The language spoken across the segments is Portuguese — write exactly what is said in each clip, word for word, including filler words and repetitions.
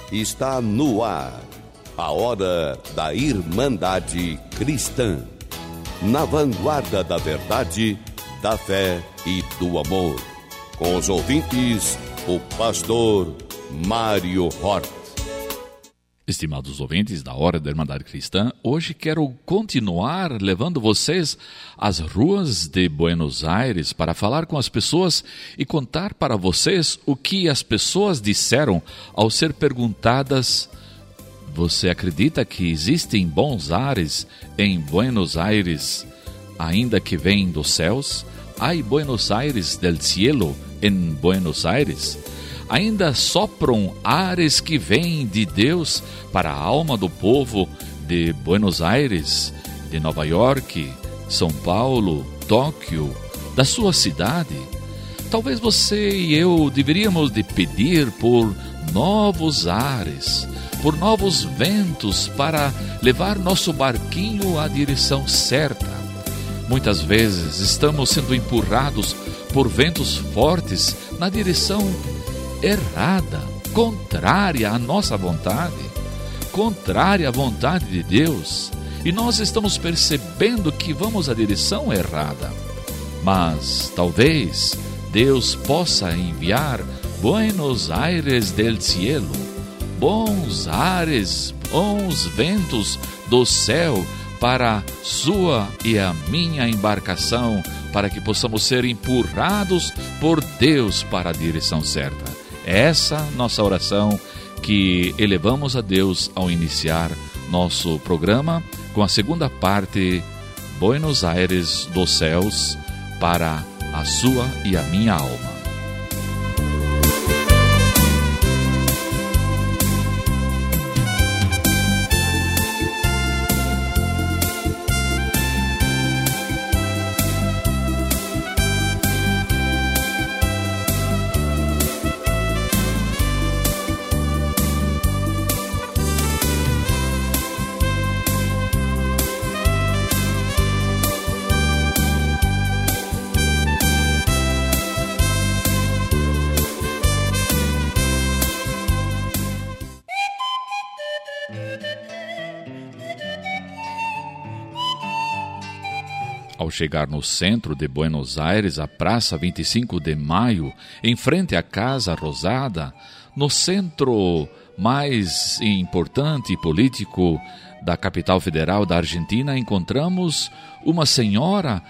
Está no ar a Hora da Irmandade Cristã, na vanguarda da verdade, da fé e do amor. Com os ouvintes, o pastor Mário Hort. Estimados ouvintes da Hora da Irmandade Cristã, hoje quero continuar levando vocês às ruas de Buenos Aires para falar com as pessoas e contar para vocês o que as pessoas disseram ao ser perguntadas: você acredita que existem bons ares em Buenos Aires, ainda que vêm dos céus? Hay Buenos Aires del cielo em Buenos Aires? Ainda sopram ares que vêm de Deus para a alma do povo de Buenos Aires, de Nova York, São Paulo, Tóquio, da sua cidade? Talvez você e eu deveríamos de pedir por novos ares, por novos ventos para levar nosso barquinho à direção certa. Muitas vezes estamos sendo empurrados por ventos fortes na direção errada, contrária à nossa vontade, contrária à vontade de Deus, e nós estamos percebendo que vamos à direção errada. Mas talvez Deus possa enviar Buenos Aires del cielo, bons ares, bons ventos do céu para sua e a minha embarcação, para que possamos ser empurrados por Deus para a direção certa. Essa nossa oração que elevamos a Deus ao iniciar nosso programa com a segunda parte, Buenos Aires dos céus, para a sua e a minha alma. Ao chegar no centro de Buenos Aires, a Praça vinte e cinco de Maio, em frente à Casa Rosada, no centro mais importante e político da capital federal da Argentina, encontramos uma senhora,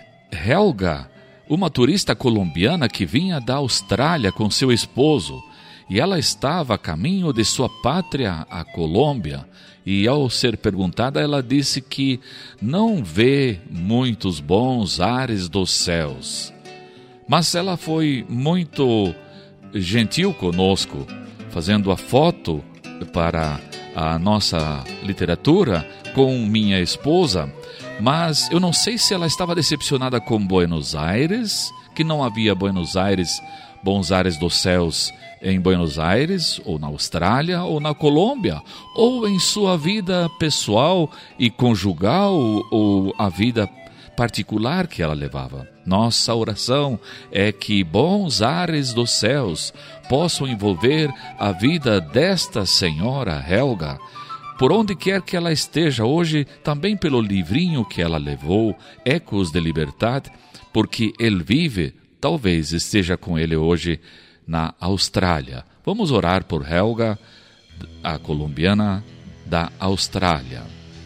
Helga, uma turista colombiana que vinha da Austrália com seu esposo, e ela estava a caminho de sua pátria, a Colômbia. E ao ser perguntada, ela disse que não vê muitos bons ares dos céus. Mas ela foi muito gentil conosco, fazendo a foto para a nossa literatura com minha esposa. Mas eu não sei se ela estava decepcionada com Buenos Aires, que não havia Buenos Aires, bons ares dos céus em Buenos Aires, ou na Austrália, ou na Colômbia, ou em sua vida pessoal e conjugal, ou a vida particular que ela levava. Nossa oração é que bons ares dos céus possam envolver a vida desta senhora Helga, por onde quer que ela esteja hoje, também pelo livrinho que ela levou, Ecos de Liberdade, porque ele vive, talvez esteja com ele hoje na Austrália. Vamos orar por Helga, a colombiana da Austrália.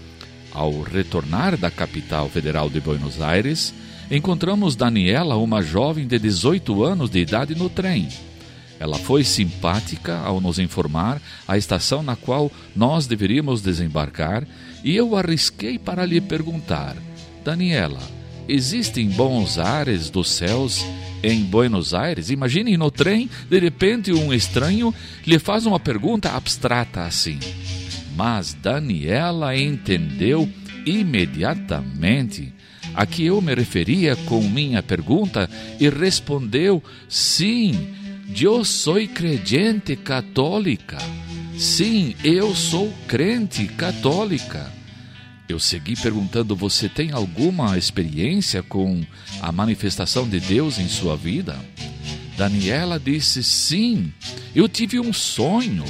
Ao retornar da capital federal de Buenos Aires, encontramos Daniela, uma jovem de dezoito anos de idade, no trem. Ela foi simpática ao nos informar a estação na qual nós deveríamos desembarcar, e eu arrisquei para lhe perguntar: Daniela, existem bons ares dos céus em Buenos Aires? Imagine no trem, de repente um estranho lhe faz uma pergunta abstrata assim. Mas Daniela entendeu imediatamente a que eu me referia com minha pergunta e respondeu: sim, eu sou crente católica. Sim, eu sou crente católica. Eu segui perguntando: você tem alguma experiência com a manifestação de Deus em sua vida? Daniela disse: sim, eu tive um sonho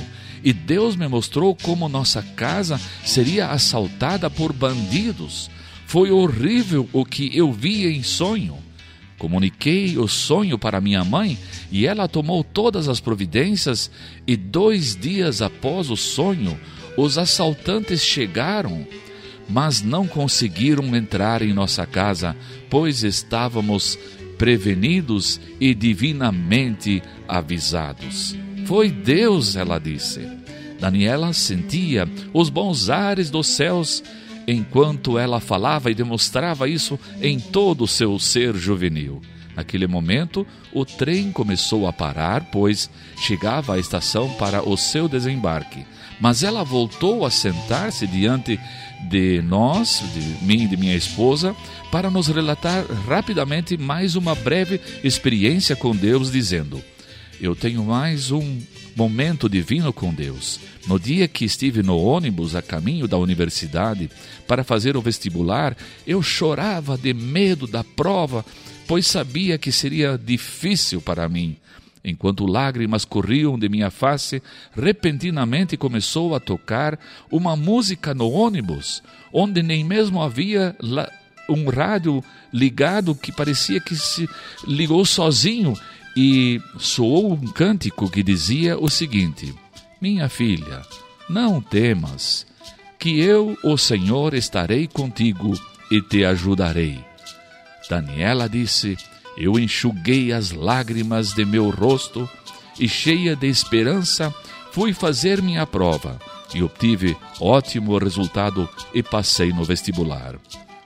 e Deus me mostrou como nossa casa seria assaltada por bandidos. Foi horrível o que eu vi em sonho. Comuniquei o sonho para minha mãe e ela tomou todas as providências, e dois dias após o sonho, os assaltantes chegaram, mas não conseguiram entrar em nossa casa, pois estávamos prevenidos e divinamente avisados. Foi Deus, ela disse. Daniela sentia os bons ares dos céus enquanto ela falava e demonstrava isso em todo o seu ser juvenil. Naquele momento, o trem começou a parar, pois chegava à estação para o seu desembarque. Mas ela voltou a sentar-se diante de nós, de mim e de minha esposa, para nos relatar rapidamente mais uma breve experiência com Deus, dizendo: eu tenho mais um momento divino com Deus. No dia que estive no ônibus a caminho da universidade para fazer o vestibular, eu chorava de medo da prova, pois sabia que seria difícil para mim. Enquanto lágrimas corriam de minha face, repentinamente começou a tocar uma música no ônibus, onde nem mesmo havia um rádio ligado, que parecia que se ligou sozinho, e soou um cântico que dizia o seguinte: minha filha, não temas, que eu, o Senhor, estarei contigo e te ajudarei. Daniela disse: eu enxuguei as lágrimas de meu rosto e, cheia de esperança, fui fazer minha prova e obtive ótimo resultado e passei no vestibular.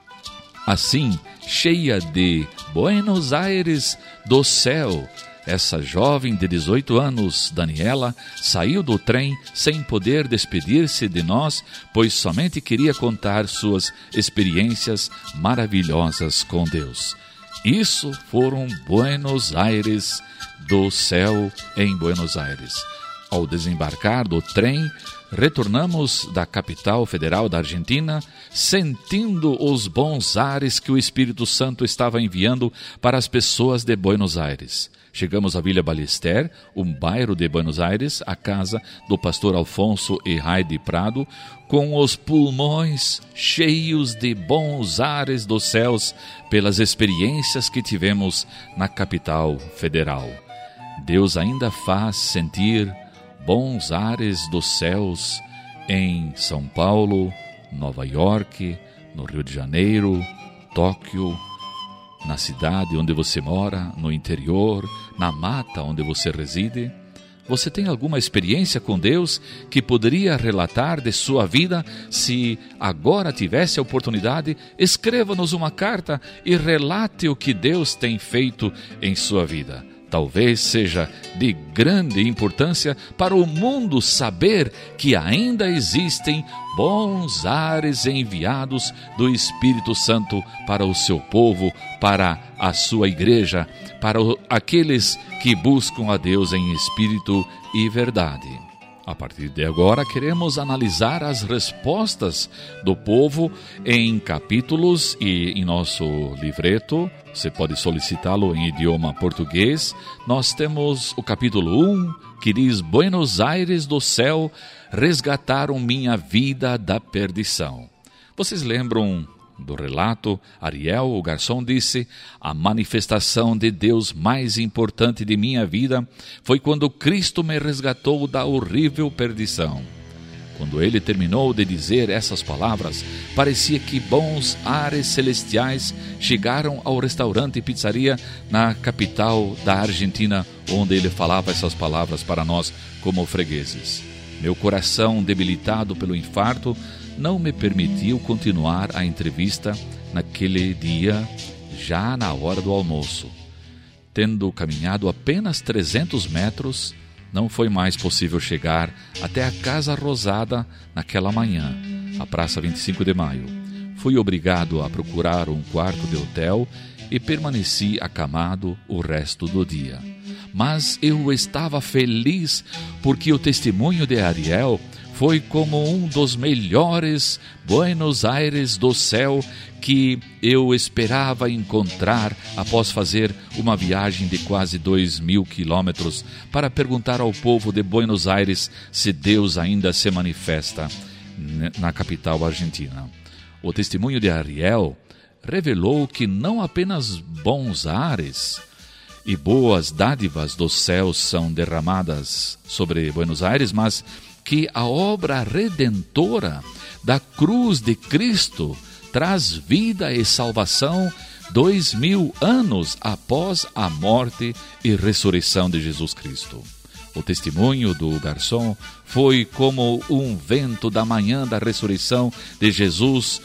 Assim, cheia de Buenos Aires do céu, essa jovem de dezoito anos, Daniela, saiu do trem sem poder despedir-se de nós, pois somente queria contar suas experiências maravilhosas com Deus. Isso foram Buenos Aires do céu em Buenos Aires. Ao desembarcar do trem, retornamos da capital federal da Argentina, sentindo os bons ares que o Espírito Santo estava enviando para as pessoas de Buenos Aires. Chegamos à Vila Ballester, um bairro de Buenos Aires, a casa do pastor Alfonso e Heidi Prado, com os pulmões cheios de bons ares dos céus pelas experiências que tivemos na capital federal. Deus ainda faz sentir bons ares dos céus em São Paulo, Nova York, no Rio de Janeiro, Tóquio, na cidade onde você mora, no interior, na mata onde você reside. Você tem alguma experiência com Deus que poderia relatar de sua vida? Se agora tivesse a oportunidade, escreva-nos uma carta e relate o que Deus tem feito em sua vida. Talvez seja de grande importância para o mundo saber que ainda existem bons ares enviados do Espírito Santo para o seu povo, para a sua igreja, para aqueles que buscam a Deus em espírito e verdade. A partir de agora, queremos analisar as respostas do povo em capítulos e em nosso livreto. Você pode solicitá-lo em idioma português. Nós temos o capítulo um, que diz: Buenos Aires do céu resgataram minha vida da perdição. Vocês lembram do relato? Ariel, o garçom, disse: a manifestação de Deus mais importante de minha vida foi quando Cristo me resgatou da horrível perdição. Quando ele terminou de dizer essas palavras, parecia que bons ares celestiais chegaram ao restaurante e pizzaria na capital da Argentina, onde ele falava essas palavras para nós como fregueses. Meu coração, debilitado pelo infarto, não me permitiu continuar a entrevista naquele dia, já na hora do almoço. Tendo caminhado apenas trezentos metros, não foi mais possível chegar até a Casa Rosada naquela manhã, a Praça vinte e cinco de Maio. Fui obrigado a procurar um quarto de hotel e permaneci acamado o resto do dia. Mas eu estava feliz porque o testemunho de Ariel foi como um dos melhores Buenos Aires do céu que eu esperava encontrar após fazer uma viagem de quase dois mil quilômetros para perguntar ao povo de Buenos Aires se Deus ainda se manifesta na capital argentina. O testemunho de Ariel revelou que não apenas bons ares e boas dádivas dos céus são derramadas sobre Buenos Aires, mas que a obra redentora da cruz de Cristo traz vida e salvação dois mil anos após a morte e ressurreição de Jesus Cristo. O testemunho do garçom foi como um vento da manhã da ressurreição de Jesus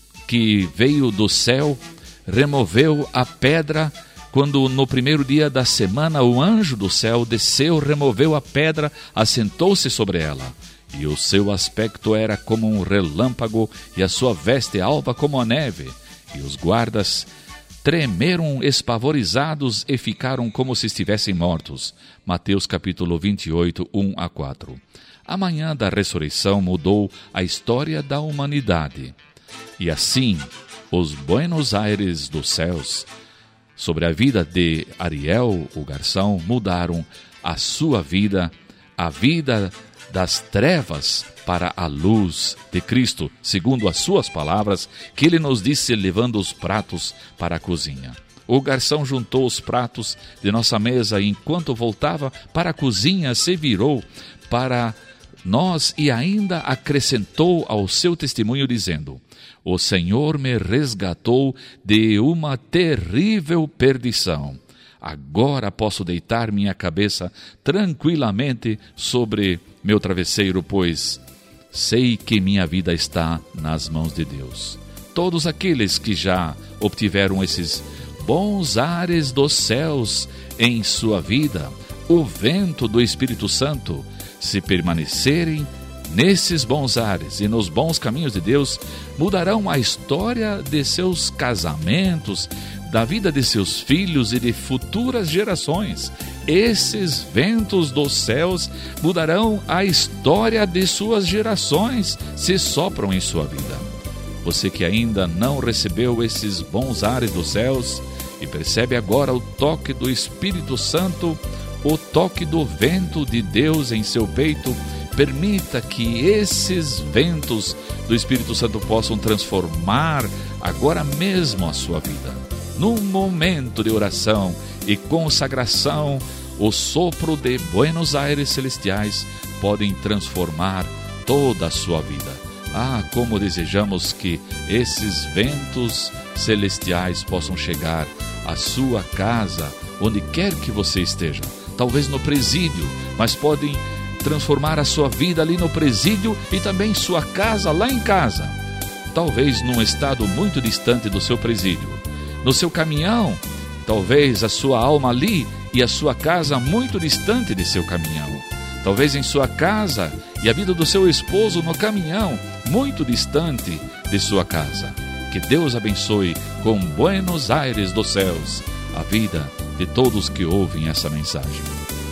que veio do céu, removeu a pedra. Quando no primeiro dia da semana o anjo do céu desceu, removeu a pedra, assentou-se sobre ela. E o seu aspecto era como um relâmpago e a sua veste alva como a neve. E os guardas tremeram espavorizados e ficaram como se estivessem mortos. Mateus capítulo vinte e oito, um a quatro. A manhã da ressurreição mudou a história da humanidade. E assim, os Buenos Aires dos céus, sobre a vida de Ariel, o garçom, mudaram a sua vida, a vida das trevas para a luz de Cristo, segundo as suas palavras, que ele nos disse levando os pratos para a cozinha. O garçom juntou os pratos de nossa mesa e, enquanto voltava para a cozinha, se virou para nós e ainda acrescentou ao seu testemunho dizendo: o Senhor me resgatou de uma terrível perdição. Agora posso deitar minha cabeça tranquilamente sobre meu travesseiro, pois sei que minha vida está nas mãos de Deus. Todos aqueles que já obtiveram esses bons ares dos céus em sua vida, o vento do Espírito Santo, se permanecerem nesses bons ares e nos bons caminhos de Deus, mudarão a história de seus casamentos, da vida de seus filhos e de futuras gerações. Esses ventos dos céus mudarão a história de suas gerações, se sopram em sua vida. Você que ainda não recebeu esses bons ares dos céus e percebe agora o toque do Espírito Santo, o toque do vento de Deus em seu peito, permita que esses ventos do Espírito Santo possam transformar agora mesmo a sua vida. Num momento de oração e consagração, o sopro de Buenos Aires celestiais podem transformar toda a sua vida. Ah, como desejamos que esses ventos celestiais possam chegar à sua casa, onde quer que você esteja. Talvez no presídio, mas podem transformar a sua vida ali no presídio e também sua casa lá em casa. Talvez num estado muito distante do seu presídio. No seu caminhão, talvez a sua alma ali e a sua casa muito distante de seu caminhão. Talvez em sua casa e a vida do seu esposo no caminhão muito distante de sua casa. Que Deus abençoe com Buenos Aires dos céus a vida de todos que ouvem essa mensagem.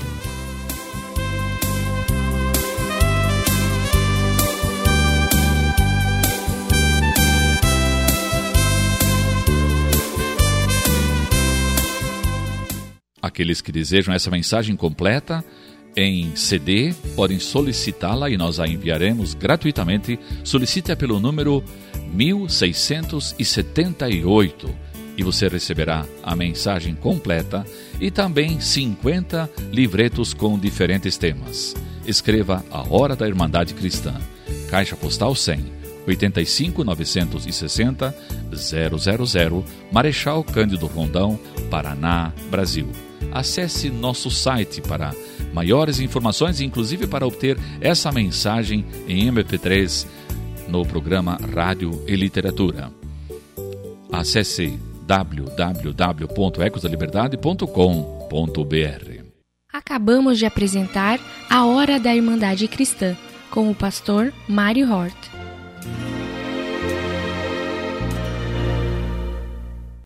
Aqueles que desejam essa mensagem completa em C D podem solicitá-la e nós a enviaremos gratuitamente. Solicite-a pelo número mil seiscentos e setenta e oito e você receberá a mensagem completa e também cinquenta livretos com diferentes temas. Escreva A Hora da Irmandade Cristã, Caixa Postal cem, oitenta e cinco, novecentos e sessenta, zero zero zero, Marechal Cândido Rondão, Paraná, Brasil. Acesse nosso site para maiores informações, inclusive para obter essa mensagem em M P três no programa Rádio e Literatura. Acesse w w w ponto ecos da liberdade ponto com ponto b r. Acabamos de apresentar A Hora da Irmandade Cristã com o pastor Mário Hort.